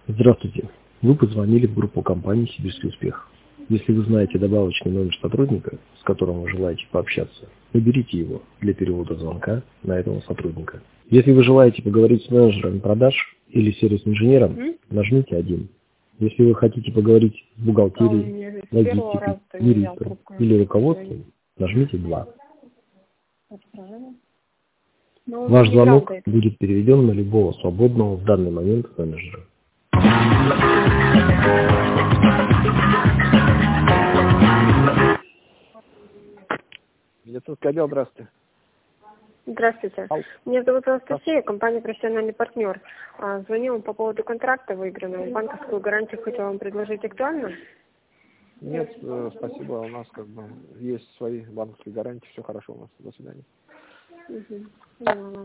Здравствуйте. Вы позвонили в группу компании «Сибирский успех». Если вы знаете добавочный номер сотрудника, с которым вы желаете пообщаться, наберите его для перевода звонка на этого сотрудника. Если вы желаете поговорить с менеджером продаж или сервис-инженером, нажмите 1. Если вы хотите поговорить с бухгалтерией, логистикой, юристом или руководством, нажмите 2. Ваш звонок будет переведен на любого свободного в данный момент менеджера. Медицинский отдел, здравствуйте. Здравствуйте. Меня зовут Анастасия, компания «Профессиональный партнер». Звоню вам по поводу контракта выигранного. Банковскую гарантию хотела вам предложить. Актуально? Нет, спасибо. У нас есть свои банковские гарантии. Все хорошо у нас. До свидания.